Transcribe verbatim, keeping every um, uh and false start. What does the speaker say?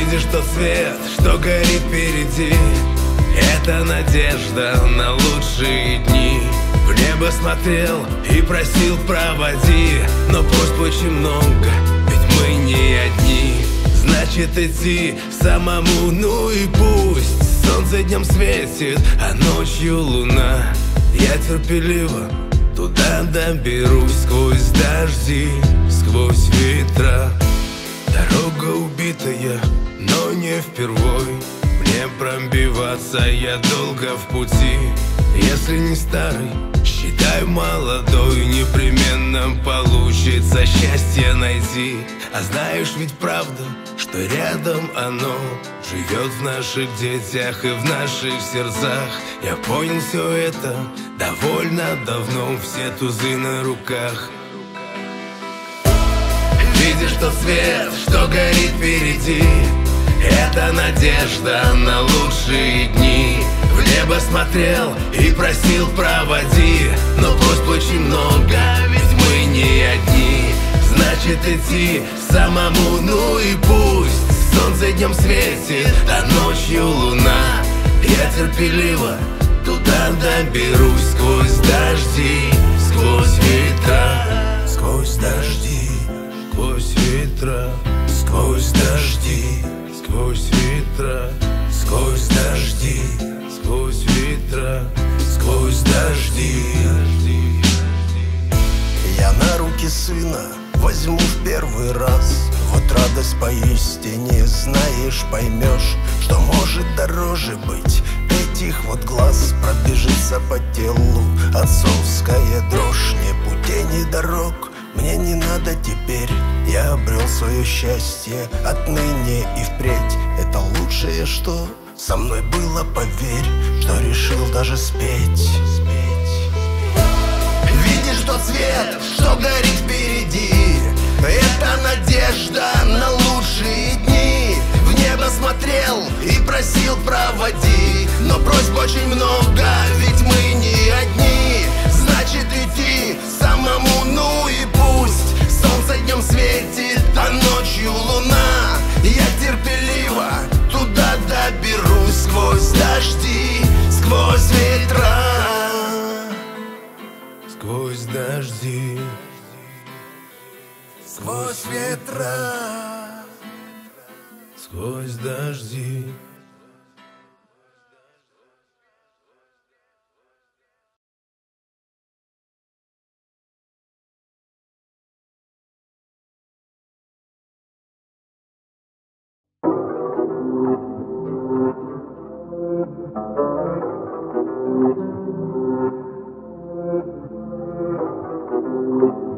Видишь тот свет, что горит впереди, это надежда на лучшие дни. В небо смотрел и просил проводи, но просьб очень много, ведь мы не одни. Значит идти самому, ну и пусть. Солнце днем светит, а ночью луна. Я терпеливо туда доберусь, сквозь дожди, сквозь ветра. Дорога убитая, но не впервой. Мне пробиваться, я долго в пути. Если не старый, считай молодой. Непременно получится счастье найти. А знаешь ведь правда, что рядом оно живет в наших детях и в наших сердцах. Я понял все это довольно давно, все тузы на руках. Видишь тот свет, что горит впереди, это надежда на лучшие дни. В небо смотрел и просил проводи, но просьб очень много, ведь мы не одни. Значит идти самому, ну и пусть. Солнце днем светит, а ночью луна. Я терпеливо туда доберусь, сквозь дожди, сквозь ветра. Сквозь дожди, сквозь ветра, сквозь дожди, сквозь ветра, сквозь дожди, сквозь ветра, сквозь дожди. Я на руки сына возьму в первый раз. Вот радость поистине, знаешь, поймешь, что может дороже быть этих вот глаз. Пробежится по телу отцовская дрожь. Ни путей, ни дорог мне не надо теперь. Я обрел свое счастье отныне и впредь. Это лучшее, что со мной было, поверь, что решил даже спеть. Видишь тот свет, что горит впереди, это надежда на лучшие дни. В небо смотрел и просил проводи, но просьб очень много, ведь мы не одни. Значит идти самому, ну и пусть. Солнце днем светит, а ночью луна. Я терпеливо туда доберусь, сквозь дожди, сквозь ветра. Сквозь дожди, Сквозь ветра. сквозь дожди. Thank you.